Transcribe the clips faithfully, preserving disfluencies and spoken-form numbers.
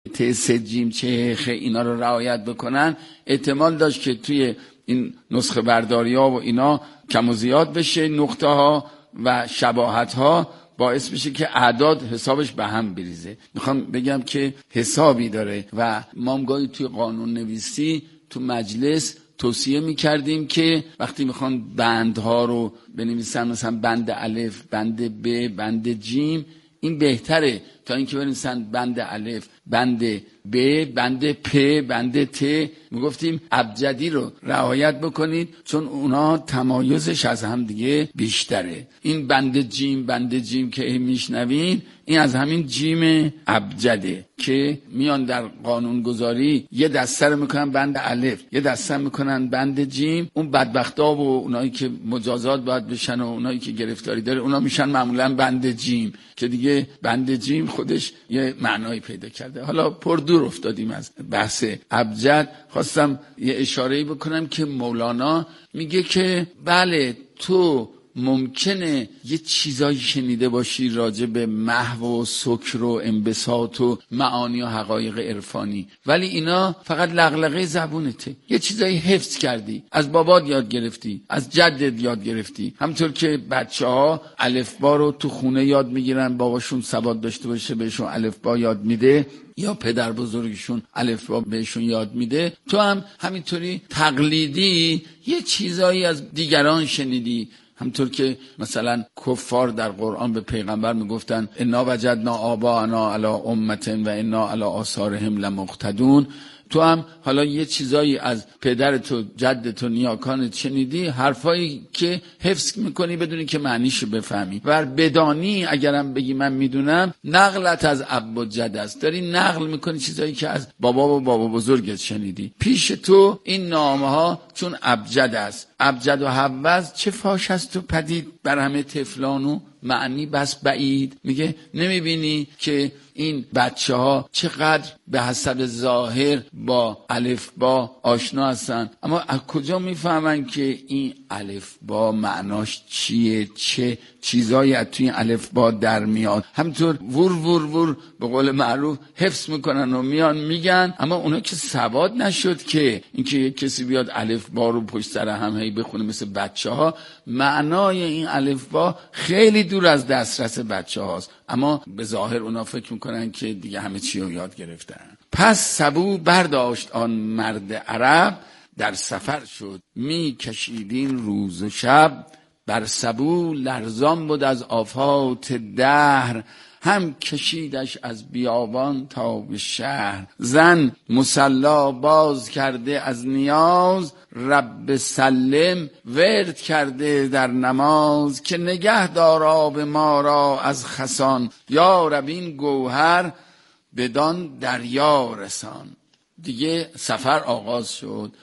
ت سه جیم چه خ اینا رو رعایت بکنن، احتمال داشت که توی این نسخه برداری ها و اینا کم و زیاد بشه، نقطه ها و شباهت ها باعث بشه که اعداد حسابش به هم بریزه. میخوام بگم که حسابی داره و ما هم گاهی توی قانون نویسی تو مجلس توصیه میکردیم که وقتی میخوان بندها رو بنویسن، مثلا بند الف، بند ب، بند جیم، این بهتره تا اینکه بنویسن بند الف، بند ب، بند پ، بند ت. میگفتیم ابجدی رو رعایت بکنید چون اونا تمایزش از هم دیگه بیشتره. این بند جیم، بند جیم که میشنوین این از همین جیم ابجده که میان در قانون گذاری یه دسته رو میکنن بند الف، یه دسته میکنن بند جیم. اون بدبختا و اونایی که مجازات باید بشن و اونایی که گرفتاری داره اونا میشن معمولا بند جیم که دیگه بند جیم خودش یه معنایی پیدا کرده. حالا پر دور افتادیم از بحث ابجد. خواستم یه اشاره‌ای بکنم که مولانا میگه که بله تو ممکنه یه چیزایی شنیده باشی راجع به محو و سکر و انبساط و معانی و حقایق عرفانی، ولی اینا فقط لغلقه زبونته. یه چیزایی حفظ کردی، از بابات یاد گرفتی، از جدت یاد گرفتی. همطور که بچه‌ها الفبا رو تو خونه یاد میگیرن، باباشون سواد داشته باشه بهشون الفبا یاد میده یا پدر بزرگشون الفبا بهشون یاد میده، تو هم همینطوری تقلیدی یه چیزایی از دیگران شنیدی. همطور که مثلا کفار در قرآن به پیغمبر میگفتن انا وجدنا آباءنا علی امة و انا علی آثارهم لمقتدون، تو هم حالا یه چیزایی از پدرت و جدت و نیاکانت شنیدی، حرفایی که حفظ میکنی بدونی که معنیشو بفهمی و بدانی. اگرم بگی من میدونم، نقلت از اب و جد است، داری نقل میکنی چیزایی که از بابا و بابا بزرگت شنیدی. پیش تو این نامه ها چون ابجد است، ابجد و حوز چه فاش است و پدید بر همه طفلانو معنی بس بعید. میگه نمیبینی که این بچه ها چقدر به حسب ظاهر با الفبا آشنا هستن، اما از کجا میفهمن که این الفبا معناش چیه، چه چیزایی از توی این الفبا در میاد. همینطور ور ور ور به قول معروف حفظ میکنن و میان میگن، اما اونا که سواد نشد که اینکه کسی بیاد الفبا رو پشت سر هم هی بخونه مثل بچه ها. معنای این الفبا خیلی دور از دسترس بچه هاست، اما به ظاهر اونا فکر میکنن که دیگه همه چی رو یاد گرفتن. پس سبو برداشت آن مرد عرب، در سفر شد می کشیدین روز و شب. بر سبو لرزان بود از آفات دهر، هم کشیدش از بیابان تا به شهر. زن مصلا باز کرده از نیاز، رب سلم ورد کرده در نماز. که نگه دار آب ما را از خسان، یا رب این گوهر بدان دریا رسان. دیگه سفر آغاز شد.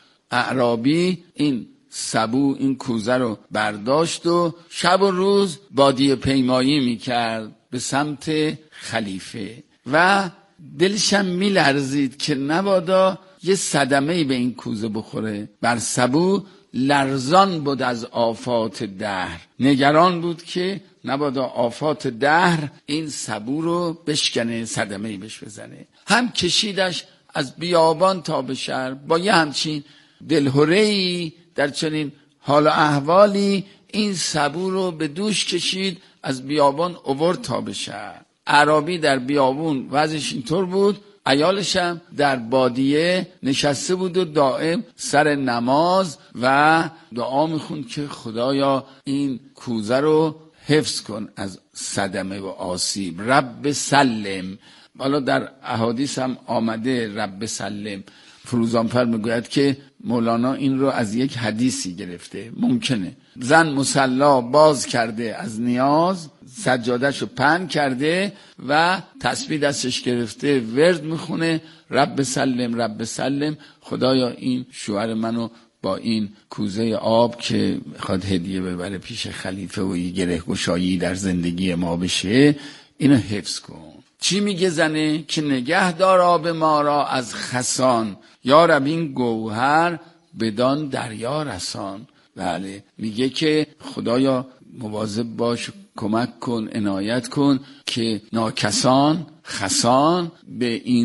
اعرابی این سبو این کوزه رو برداشت و شب و روز بادیه پیمایی میکرد به سمت خلیفه و دلشم میلرزید که نبادا یه صدمه‌ای به این کوزه بخوره. بر سبو لرزان بود از آفات دهر، نگران بود که نبادا آفات دهر این سبو رو بشکنه، صدمه‌ای بهش بزنه. هم کشیدش از بیابان تا به شهر. با یه همچین دلهره‌ای در چنین حال و احوالی این سبو رو به دوش کشید، از بیابان آورد تا به شهر. اعرابی در بیابون وضعش اینطور بود، عیالش هم در بادیه نشسته بود و دائم سر نماز و دعا میخوند که خدایا این کوزه رو حفظ کن از صدمه و آسیب. رب سلم. حالا در احادیث هم آمده رب سلم. فروزانفر میگوید که مولانا این رو از یک حدیثی گرفته. ممکنه زن مصلا باز کرده از نیاز، سجادهشو پهن کرده و تسبیح دستش گرفته، ورد میخونه رب سلم رب سلم، خدایا این شوهر منو با این کوزه آب که خواهد هدیه ببره پیش خلیفه و یه گره گشایی در زندگی ما بشه، اینو حفظ کن. چی میگه زنه؟ که نگه دار آب ما را از خسان، یا رب این گوهر بدان دریا رسان. بله میگه که خدایا مواظب باش، کمک کن، عنایت کن که ناکسان خسان به این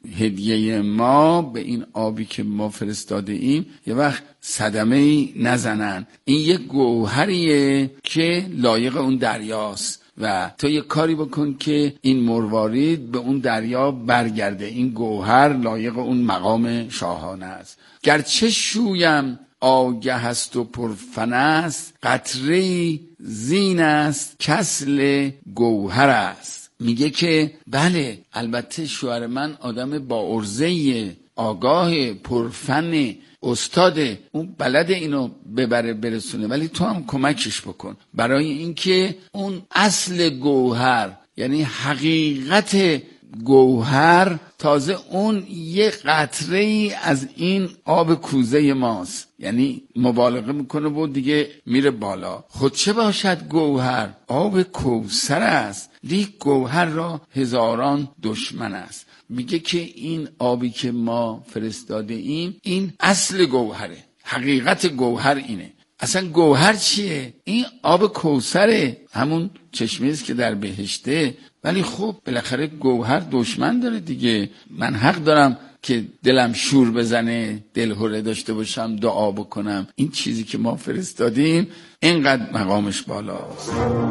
هدیه ما به این آبی که ما فرستاده ایم یه وقت صدمه ای نزنن. این یک گوهریه که لایق اون دریاست و تو یه کاری بکن که این مروارید به اون دریا برگرده. این گوهر لایق اون مقام شاهانه است. گرچه شویم آگه است و پرفن است، قطره زین است کسل گوهر است. میگه که بله البته شوهر من آدم با عرضه، آگاه، پرفن، استاده، اون بلد اینو ببره برسونه، ولی تو هم کمکش بکن برای اینکه اون اصل گوهر، یعنی حقیقت گوهر، تازه اون یه قطره ای از این آب کوزه ماست، یعنی مبالغه میکنه و دیگه میره بالا. خود چه باشد گوهر؟ آب کوثر است، لیک گوهر را هزاران دشمن است. میگه که این آبی که ما فرستاده ایم این اصل گوهره، حقیقت گوهر اینه. اصلا گوهر چیه؟ این آب کوثره، همون چشمه است که در بهشته. ولی خب بالاخره گوهر دشمن داره دیگه. من حق دارم که دلم شور بزنه، دلهره داشته باشم، دعا بکنم. این چیزی که ما فرستادیم اینقدر مقامش بالاست.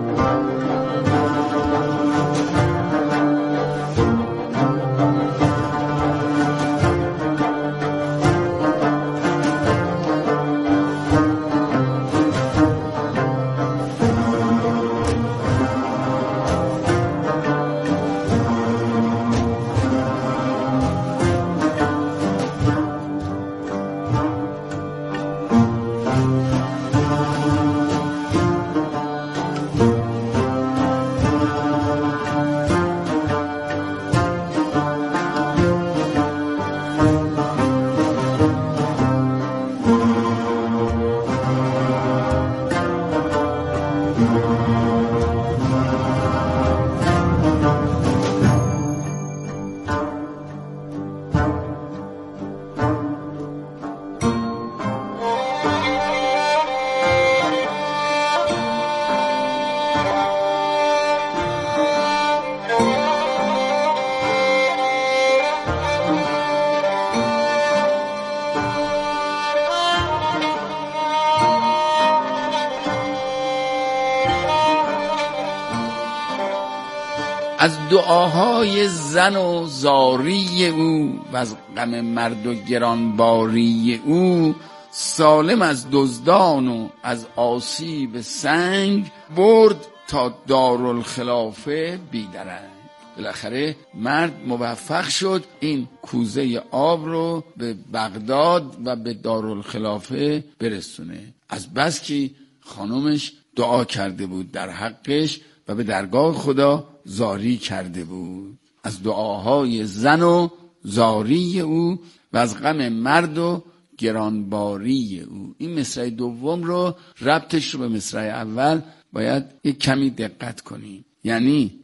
از دعاهای زن و زاری او و از غم مرد و گرانباری او، سالم از دزدان و از آسیب سنگ، برد تا دارالخلافه بیدرنگ. بالاخره مرد موفق شد این کوزه آب رو به بغداد و به دارالخلافه برسونه، از بس که خانومش دعا کرده بود در حقش و به درگاه خدا زاری کرده بود. از دعاهای زن و زاری او و از غم مرد و گرانباری او. این مصرع دوم رو ربطش رو به مصرع اول باید یک کمی دقت کنیم. یعنی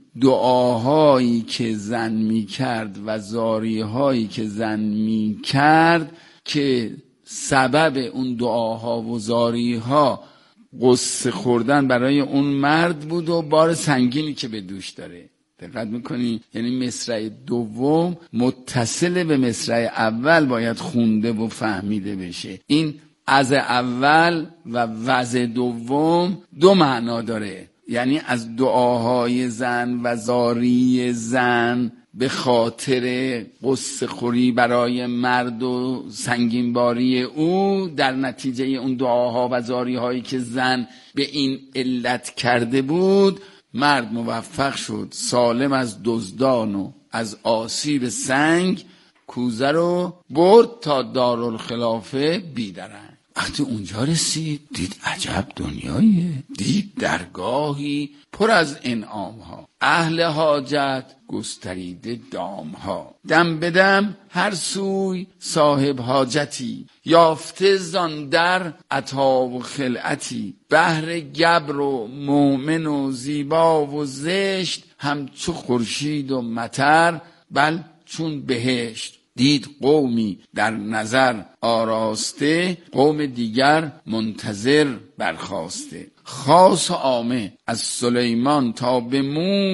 دعاهایی که زن می کرد و زاریهایی که زن می کرد که سبب اون دعاها و زاریها قصه خوردن برای اون مرد بود و بار سنگینی که به دوش داره. دقت میکنی؟ یعنی مصرع دوم متصل به مصرع اول باید خونده و فهمیده بشه. این از اول و وز دوم دو معنا داره، یعنی از دعاهای زن و زاری زن به خاطر قصه خوری برای مرد و سنگینباری او، در نتیجه اون دعاها و زاری هایی که زن به این علت کرده بود، مرد موفق شد سالم از دزدان و از آسیب سنگ کوزه رو برد تا دارالخلافه بیدرنگ. وقتی اونجا رسید دید عجب دنیاییه، دید درگاهی پر از انعام ها، اهل حاجت گستریده دام ها، دم بدم هر سوی صاحب حاجتی، یافته زان در عطا و خلعتی، بهر گبر و مومن و زیبا و زشت، همچو خورشید و مطر بل چون بهشت. دید قومی در نظر آراسته، قوم دیگر منتظر برخاسته. خاص و عامه از سلیمان تا به مور،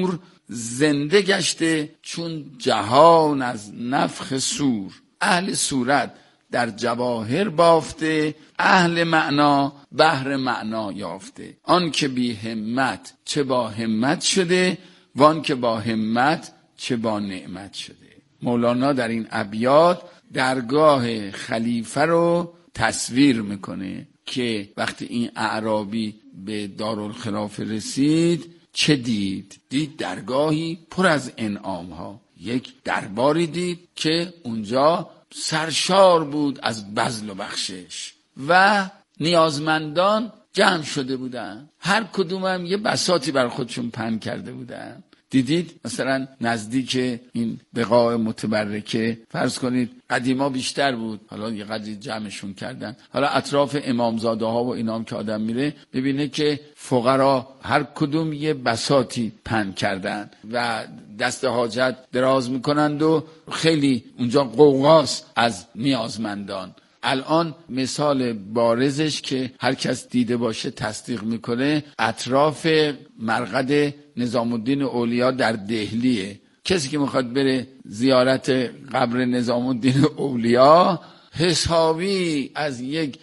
زنده گشته چون جهان از نفخ صور. اهل صورت در جواهر بافته، اهل معنا بحر معنا یافته. آن که بی همت چه با همت شده، وان که با همت چه با نعمت شده. مولانا در این ابیات درگاه خلیفه رو تصویر میکنه که وقتی این اعرابی به دارالخلافه رسید چه دید؟ دید درگاهی پر از انعام ها. یک درباری دید که اونجا سرشار بود از بذل و بخشش و نیازمندان جمع شده بودن، هر کدوم هم یه بساطی بر خودشون پهن کرده بودن. دیدید مثلا نزدیک این بقاع متبرکه فرض کنید قدیما بیشتر بود، حالا یه قدری جمعشون کردن. حالا اطراف امامزاده ها و اینام که آدم میره ببینه که فقرا هر کدوم یه بساطی پهن کردن و دست حاجت دراز میکنند و خیلی اونجا قوقاست از نیازمندان. الان مثال بارزش که هر کس دیده باشه تصدیق میکنه، اطراف مرقد نظام الدین اولیا در دهلیه. کسی که میخواد بره زیارت قبر نظام الدین اولیا حسابی از یک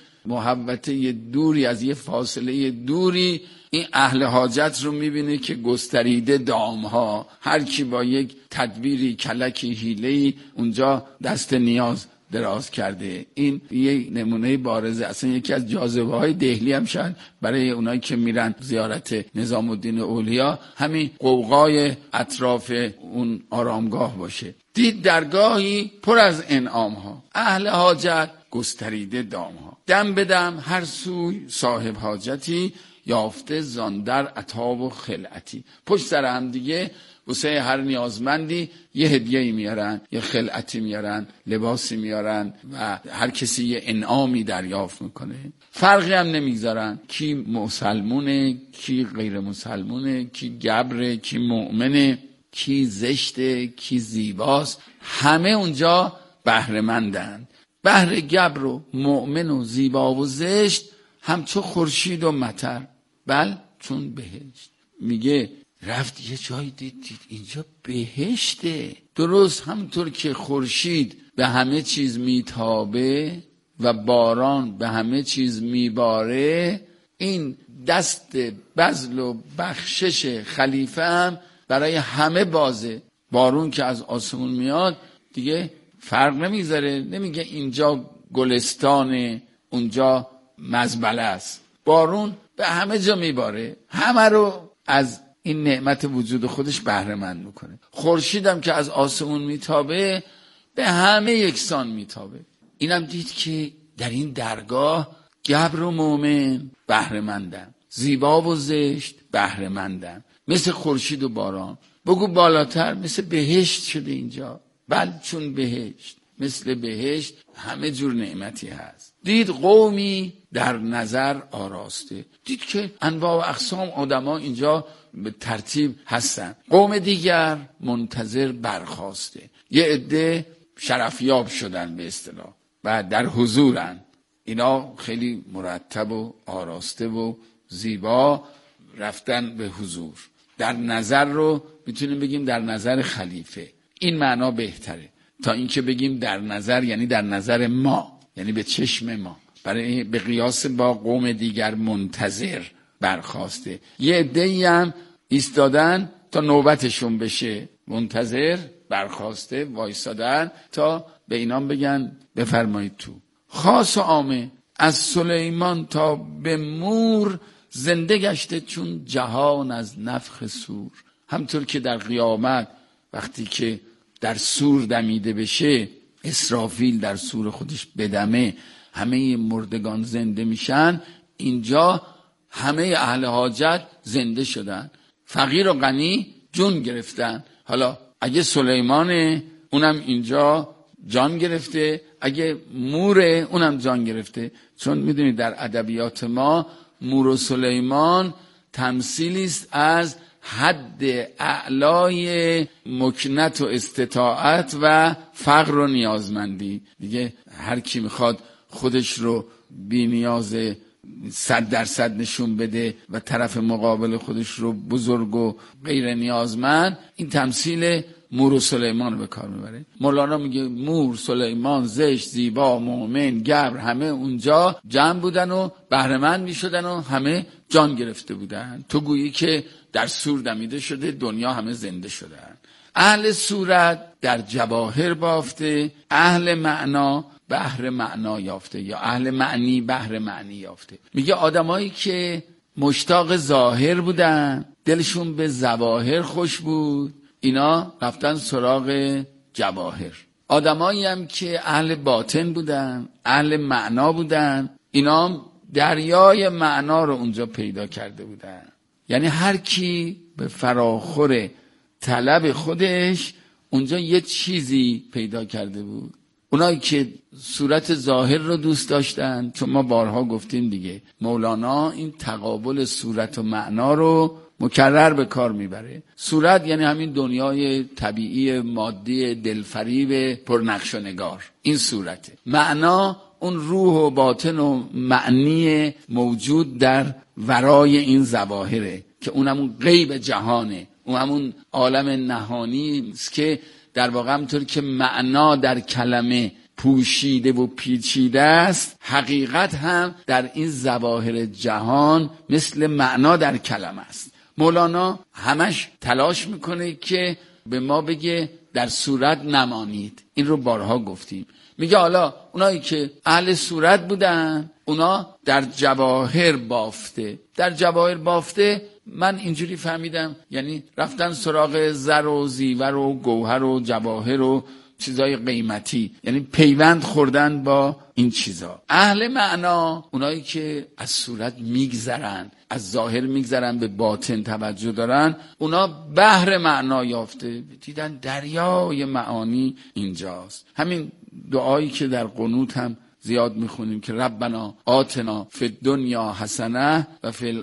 محوطه دوری، از یک فاصله دوری این اهل حاجت رو میبینه که گستریده دامها، هر کی با یک تدبیری کلکی حیله‌ای اونجا دست نیاز دراز کرده. این یه نمونه بارزه. اصلا یکی از جاذبه های دهلی هم شاید برای اونایی که میرن زیارت نظام الدین اولیا همین قوقای اطراف اون آرامگاه باشه. دید درگاهی پر از انعام ها، اهل حاجت گستریده دام ها، دم بدم هر سوی صاحب حاجتی، یافته زاندر عطا و خلعتی. پشت سر هم دیگه واسه هر نیازمندی یه هدیه‌ای میارن، یه خلعتی میارن، لباسی میارن و هر کسی یه انعامی دریافت میکنه. فرقی هم نمیگذارن کی مسلمونه، کی غیر مسلمونه، کی گبره، کی مؤمنه، کی زشته، کی زیباست. همه اونجا بهره مندن. بهر گبر و مؤمن و زیبا و زشت همچو خورشید و مطر، بل چون بهشت. میگه رفت یه جایی دید, دید اینجا بهشته. درست همونطور که خورشید به همه چیز میتابه و باران به همه چیز میباره، این دست بذل و بخشش خلیفه هم برای همه بازه. بارون که از آسمون میاد دیگه فرق نمیذاره، نمیگه اینجا گلستانه اونجا مزبله است. بارون به همه جا میباره، همه رو از این نعمت وجود خودش بهره مند میکنه. خورشیدم که از آسمون میتابه به همه یکسان میتابه. اینم دید که در این درگاه گبر و مؤمن بهره مندن، زیبا و زشت بهره مندن، مثل خورشید و باران. بگو بالاتر مثل بهشت شده اینجا. بل چون بهشت، مثل بهشت همه جور نعمتی هست. دید قومی در نظر آراسته، دید که انواع و اقسام آدما اینجا به ترتیب هستن. قوم دیگر منتظر برخاسته، یه عده شرفیاب شدن به اصطلاح و در حضورن. اینا خیلی مرتب و آراسته و زیبا رفتن به حضور. در نظر رو میتونیم بگیم در نظر خلیفه. این معنا بهتره تا اینکه بگیم در نظر یعنی در نظر ما، یعنی به چشم ما. برای به قیاس با قوم دیگر منتظر برخاسته. یه عده‌ای هم ایستادن تا نوبتشون بشه، منتظر برخاسته وایسادن تا به اینام بگن بفرمایید تو. خاص و عامه از سلیمان تا به مور، زنده گشته چون جهان از نفخ صور. همطور که در قیامت وقتی که در صور دمیده بشه، اسرافیل در صور خودش بدمه، همه مردگان زنده میشن، اینجا همه اهل حاجت زنده شدن. فقیر و غنی جون گرفتن. حالا اگه سلیمانه اونم اینجا جان گرفته، اگه موره اونم جان گرفته. چون میدونید در ادبیات ما مور و سلیمان تمثیلی است از حد اعلای مکنت و استطاعت و فقر و نیازمندی. دیگه هر کی میخواد خودش رو بی نیاز صد درصد نشون بده و طرف مقابل خودش رو بزرگ و غیر نیازمند، این تمثیل مور و سلیمان رو به کار میبره. مولانا میگه مور، سلیمان، زشت، زیبا، مومن، گبر همه اونجا جمع بودن و بهره‌مند میشدن و همه جان گرفته بودن. تو گویی که در سور دمیده شده، دنیا همه زنده شدن. اهل صورت در جواهر بافته، اهل معنا بحر معنا یافته، یا اهل معنی بحر معنی یافته. میگه آدمایی که مشتاق ظاهر بودن، دلشون به ظواهر خوش بود، اینا رفتن سراغ جواهر. آدمایی هم که اهل باطن بودن، اهل معنا بودن، اینا دریای معنا رو اونجا پیدا کرده بودن. یعنی هر کی به فراخور طلب خودش اونجا یه چیزی پیدا کرده بود. اونایی که صورت ظاهر رو دوست داشتن، چون ما بارها گفتیم دیگه، مولانا این تقابل صورت و معنا رو مکرر به کار میبره. صورت یعنی همین دنیای طبیعی مادی دلفریب پرنقش و نگار، این صورته. معنا اون روح و باطن و معنی موجود در ورای این ظواهره که اون همون غیب جهانه، اون همون عالم نهانی است که در واقع همونطور که معنا در کلمه پوشیده و پیچیده است، حقیقت هم در این ظواهر جهان مثل معنا در کلمه است. مولانا همش تلاش میکنه که به ما بگه در صورت نمانید. این رو بارها گفتیم. میگه حالا اونایی که اهل صورت بودن، اونا در جواهر بافته. در جواهر بافته من اینجوری فهمیدم یعنی رفتن سراغ زر و زیور و گوهر و جواهر و چیزای قیمتی، یعنی پیوند خوردن با این چیزا. اهل معنا اونایی که از صورت میگذرن، از ظاهر میگذرن، به باطن توجه دارن، اونا بحر معنا یافته، دیدن دریای معانی اینجاست. همین دعایی که در قنوت هم زیاد میخونیم که ربنا آتنا فی الدنیا حسنه و فی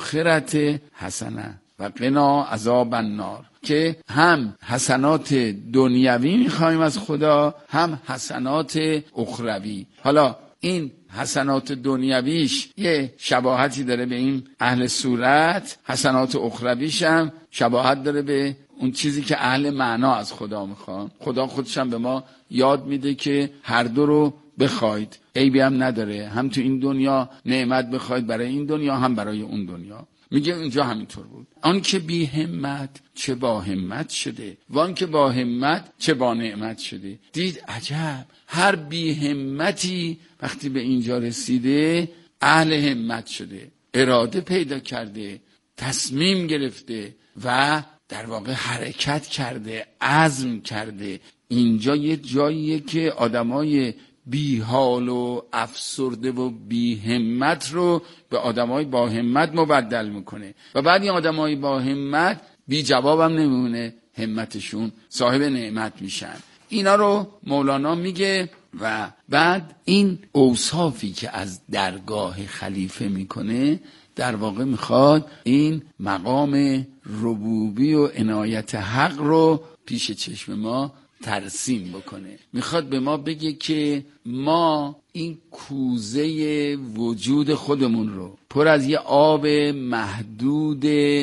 الاخرة حسنه و قنا عذاب النار، که هم حسنات دنیوی میخوایم از خدا، هم حسنات اخروی. حالا این حسنات دنیویش یه شباهتی داره به این اهل صورت، حسنات اخرویش هم شباهت داره به اون چیزی که اهل معنا از خدا میخوان. خدا خودش هم به ما یاد میده که هر دو رو بخواید، عیبی هم نداره، هم تو این دنیا نعمت بخواید برای این دنیا، هم برای اون دنیا. میگه اینجا همینطور بود. آن که بی همت چه با همت شده، وان که با همت چه با نعمت شده. دید عجب، هر بی همتی وقتی به اینجا رسیده اهل همت شده، اراده پیدا کرده، تصمیم گرفته و در واقع حرکت کرده، عزم کرده. اینجا یه جاییه که آدمای بی حال و افسرده و بی همت رو به آدمای با همت مبدل میکنه و بعد این آدمای با همت بی جواب هم نمیمونه، همتشون صاحب نعمت میشن. اینا رو مولانا میگه و بعد این اوصافی که از درگاه خلیفه میکنه در واقع میخواد این مقام ربوبی و عنایت حق رو پیش چشم ما ترسیم بکنه. میخواد به ما بگه که ما این کوزه وجود خودمون رو پر از یه آب محدود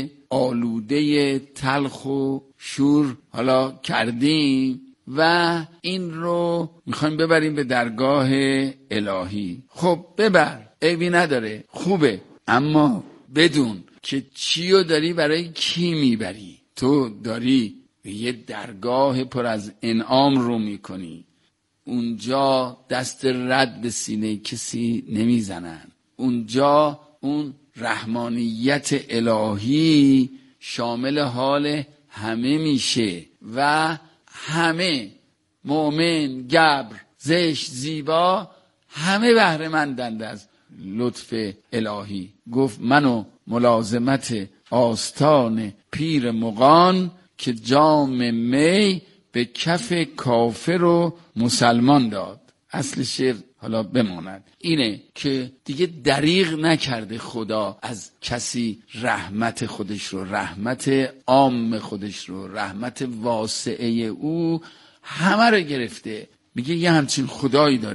آلوده تلخ و شور حالا کردیم و این رو میخوایم ببریم به درگاه الهی. خب ببر، عیبی نداره، خوبه، اما بدون که چیو داری برای کی میبری. تو داری یه درگاه پر از انعام رو میکنی، اونجا دست رد به سینه کسی نمیزنن، اونجا اون رحمانیت الهی شامل حال همه میشه و همه مؤمن، گبر، زشت، زیبا همه بهره مندند از لطف الهی. گفت منو ملازمت آستان پیر مغان که جام می به کف کافر و مسلمان داد. اصل شعر حالا بماند اینه که دیگه دریغ نکرده خدا از کسی رحمت خودش رو، رحمت عام خودش رو، رحمت واسعه او همه رو گرفته. میگه یه همچین خدایی داریم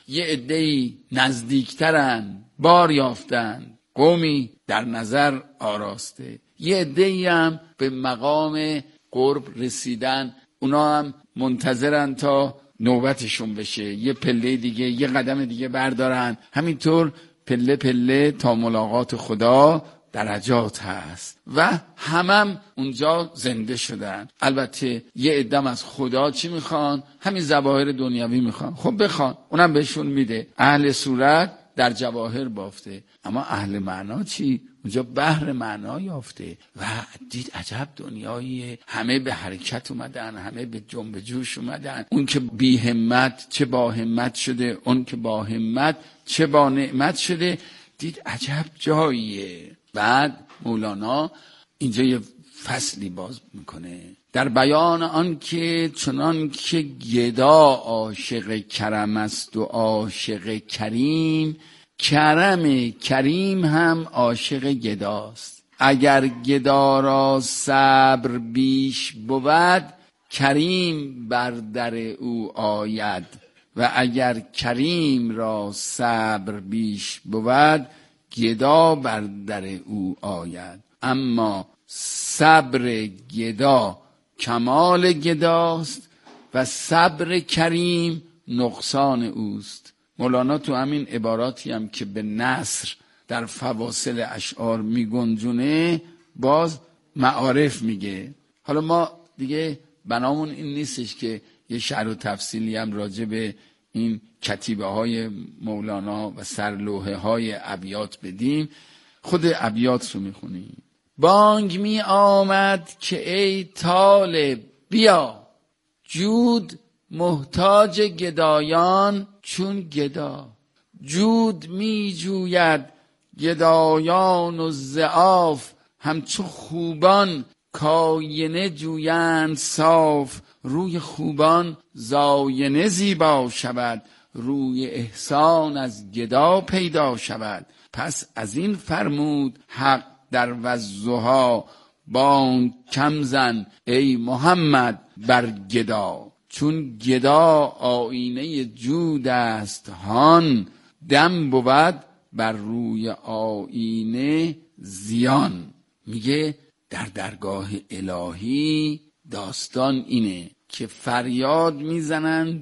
یه عده‌ای نزدیکترن، بار یافتن، قومی در نظر آراسته. یه عده‌ای هم به مقام قرب رسیدن، اونا هم منتظرن تا نوبتشون بشه، یه پله دیگه، یه قدم دیگه بردارن. همینطور پله پله تا ملاقات خدا درجات هست و همم اونجا زنده شدن. البته یه عدم از خدا چی میخوان؟ همین ظواهر دنیوی میخوان. خب بخوان، اونم بهشون میده. اهل صورت در جواهر بافته، اما اهل معنا چی؟ اونجا بحر معنا یافته و دید عجب دنیایی، همه به حرکت اومدن، همه به جنب جوش اومدن. اون که بی همت چه با همت شده، اون که با همت چه با نعمت شده. دید عجب جاییه. بعد مولانا اینجا یه فصلی باز میکنه در بیان آن که چنان که گدا عاشق کرم است و عاشق کریم، کرم کریم هم عاشق گداست. اگر گدا را صبر بیش بود، کریم بر در او آید، و اگر کریم را صبر بیش بود، گدا بر در او آید. اما صبر گدا کمال گداست و صبر کریم نقصان اوست. مولانا تو همین عباراتی هم که به نثر در فواصل اشعار میگنجونه باز معارف میگه. حالا ما دیگه بنامون این نیستش که یه شرح و تفصیلی هم راجع به این کتیبه های مولانا و سرلوحه های ابیات بدیم، خود ابیات رو میخونیم. بانگ می آمد که ای طالب بیا، جود محتاج گدایان چون گدا. جود می جوید گدایان و ضعاف، همچو خوبان کاینه جویند صاف. روی خوبان زاینه زیبا شود، روی احسان از گدا پیدا شود. پس از این فرمود حق در والضحی، بانگ کم زن ای محمد بر گدا. چون گدا آینه جود است هان، دم بود بر روی آینه زیان. میگه در درگاه الهی داستان اینه که فریاد میزنن،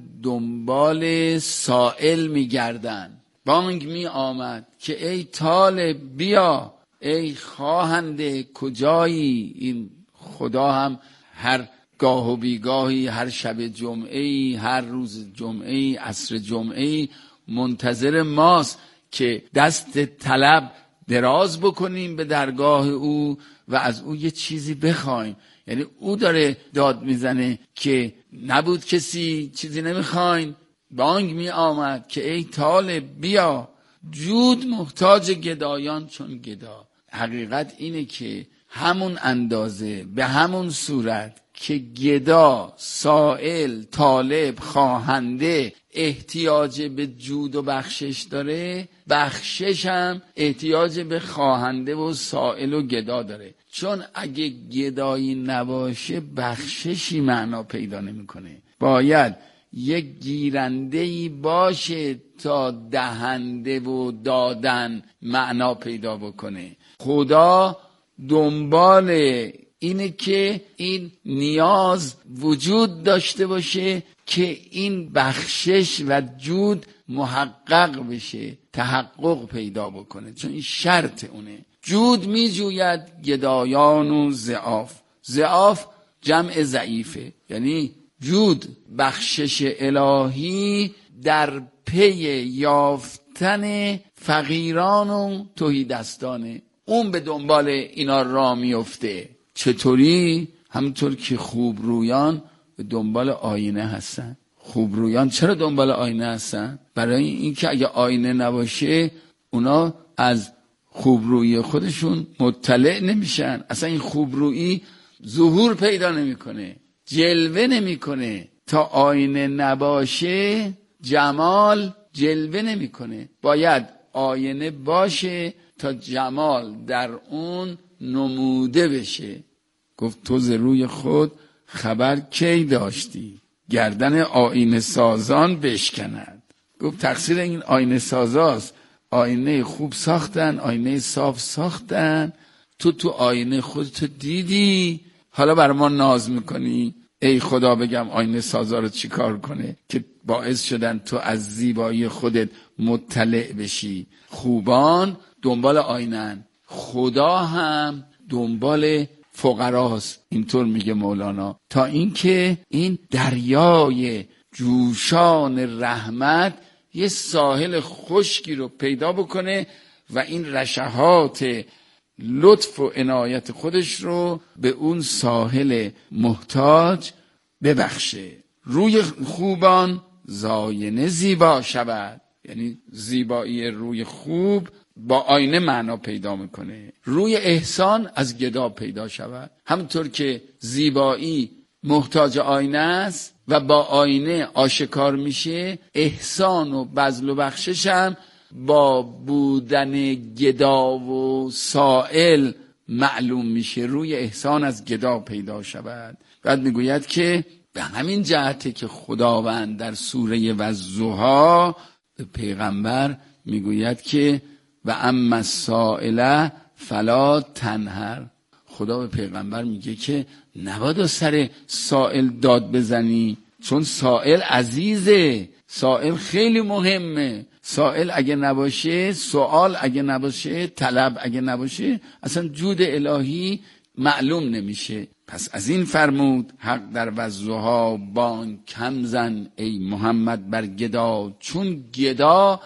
دنبال سائل میگردن. بانگ می آمد که ای طالب بیا، ای خواهنده کجایی؟ این خدا هم هر گاه و بیگاهی، هر شب جمعه‌ای، هر روز جمعه‌ای، عصر جمعه‌ای منتظر ماست که دست طلب دراز بکنیم به درگاه او و از او یه چیزی بخوایم. یعنی او داره داد میزنه که نبود کسی چیزی نمیخواین. بانگ می آمد که ای طالب بیا، جود محتاج گدایان چون گدا. حقیقت اینه که همون اندازه، به همون صورت که گدا، سائل، طالب، خواهنده احتیاج به جود و بخشش داره، بخشش هم احتیاج به خواهنده و سائل و گدا داره. چون اگه گدایی نباشه بخششی معنا پیدا نمیکنه. باید یک گیرنده‌ای باشه تا دهنده و دادن معنا پیدا بکنه. خدا دنبال اینه که این نیاز وجود داشته باشه که این بخشش و جود محقق بشه، تحقق پیدا بکنه، چون این شرط اونه. جود می جوید گدایان و ضعاف. ضعاف جمع ضعیفه، یعنی جود، بخشش الهی در پی یافتن فقیران و تهیدستانه. اون به دنبال اینا را میفته. چطوری؟ همونطور که خوبرویان به دنبال آینه هستن. خوبرویان چرا دنبال آینه هستن؟ برای اینکه اگه آینه نباشه اونا از خوبرویی خودشون مطلع نمیشن. اصلا این خوبرویی ظهور پیدا نمیکنه، جلوه نمیکنه. تا آینه نباشه جمال جلوه نمیکنه. باید آینه باشه تا جمال در اون نموده بشه. گفت تو ز روی خود خبر کی داشتی، گردن آینه سازان بشکند. گفت تقصیر این آینه سازاست. آینه خوب ساختن، آینه صاف ساختن، تو تو آینه خودتو دیدی، حالا بر ما ناز میکنی. ای خدا بگم آینه سازا رو چی کار کنه که باعث شدن تو از زیبایی خودت مطلع بشی. خوبان دنبال آینن، خدا هم دنبال فقراست، اینطور میگه مولانا، تا اینکه این دریای جوشان رحمت یه ساحل خشکی رو پیدا بکنه و این رشحات لطف و عنایت خودش رو به اون ساحل محتاج ببخشه. روی خوبان زاینه زیبا شود، یعنی زیبایی روی خوب با آینه معنا پیدا میکنه. روی احسان از گدا پیدا شود، همونطور که زیبایی محتاج آینه است و با آینه آشکار میشه، احسان و بذل و بخشش هم با بودن گدا و سائل معلوم میشه. روی احسان از گدا پیدا شود. بعد میگوید که به همین جهته که خداوند در سوره والضحی به پیغمبر میگوید که و اما السائل فلا تنهر. خدا به پیغمبر میگه که نباید سر سائل داد بزنی، چون سائل عزیزه، سائل خیلی مهمه. سائل اگه نباشه، سوال اگه نباشه، طلب اگه نباشه، اصلا جود الهی معلوم نمیشه. پس از این فرمود حق در والضحی بانگ کم زن ای محمد بر گدا، چون گدا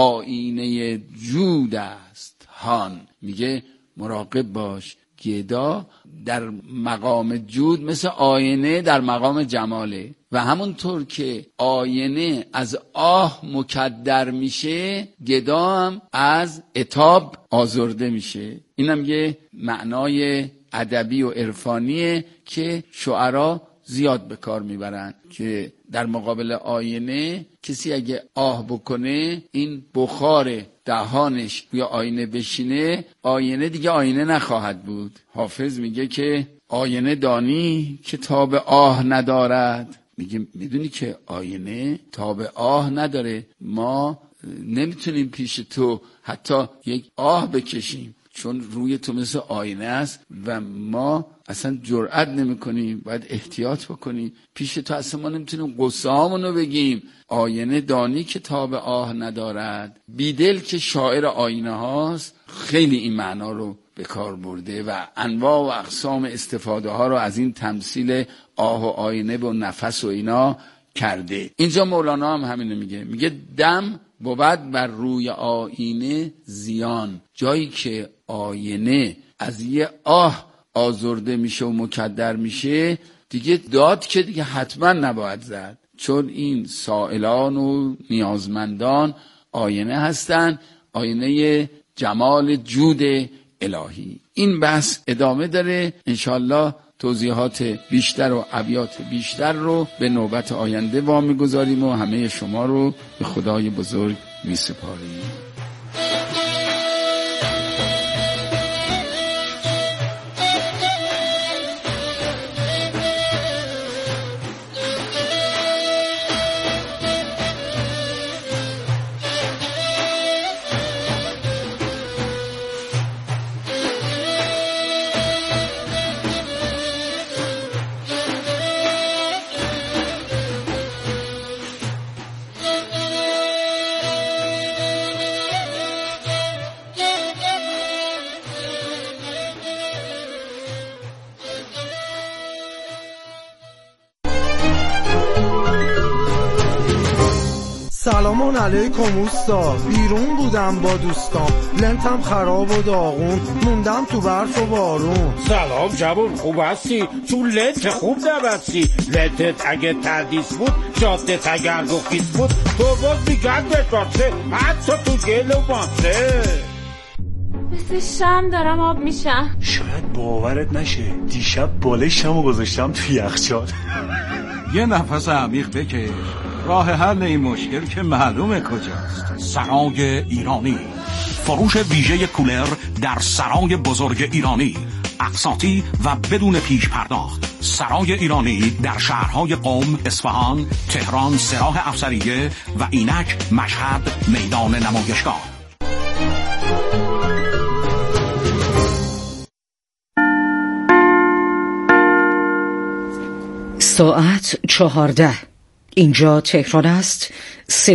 آینه جود است هان. میگه مراقب باش، گدا در مقام جود مثل آینه در مقام جماله، و همونطور که آینه از آه مکدر میشه، گدا هم از عتاب آزرده میشه. اینم یه معنای ادبی و عرفانیه که شعرا زیاد به کار میبرن، که در مقابل آینه کسی اگه آه بکنه، این بخار دهانش یا آینه بشینه، آینه دیگه آینه نخواهد بود. حافظ میگه که آینه دانی که تاب آه ندارد. میگه میدونی که آینه تاب آه نداره، ما نمیتونیم پیش تو حتی یک آه بکشیم، چون روی تو مثل آینه است و ما اصلا جرئت نمی کنیم. باید احتیاط بکنیم. پیش تو اصلا ما نمیتونیم قصه هامونو بگیم. آینه دانی که تاب آه ندارد. بیدل که شاعر آینه هاست، خیلی این معنا رو به کار برده و انواع و اقسام استفاده ها رو از این تمثیل آه و آینه و نفس و اینا کرده. اینجا مولانا هم همینو میگه، میگه دم بود بر روی آینه زیان. جایی که آینه از یه آه آزرده میشه و مکدر میشه، دیگه داد که دیگه حتما نباید زد، چون این سائلان و نیازمندان آینه هستن، آینه جمال جود الهی. این بحث ادامه داره، انشالله توضیحات بیشتر و ابیات بیشتر رو به نوبت آینده وامی گذاریم و همه شما رو به خدای بزرگ می سپاریم. سلام علیکم اوستا، بیرون بودم با دوستام، لنتم خراب و داغون، موندم تو برف و بارون. سلام جوون، خوب هستی؟ تو لنت خوب نبستی. لنتت اگه تردیس بود، جادت اگر گفیس بود، تو باز میگن بتارسه، حتی تو گل و مانسه. مثل شم دارم آب میشم. شاید باورت نشه، دیشب بالای شمو گذاشتم تو یخچال. یه نفس عمیق بکش، راه حل این مشکل که معلومه کجاست. سرای ایرانی، فروش ویژه کولر در سرای بزرگ ایرانی. اقساطی و بدون پیش پرداخت. سرای ایرانی در شهرهای قم، اصفهان، تهران، سراح افسریه و اینک مشهد میدان نمایشگاه. ساعت چهارده. اینجا تهران است.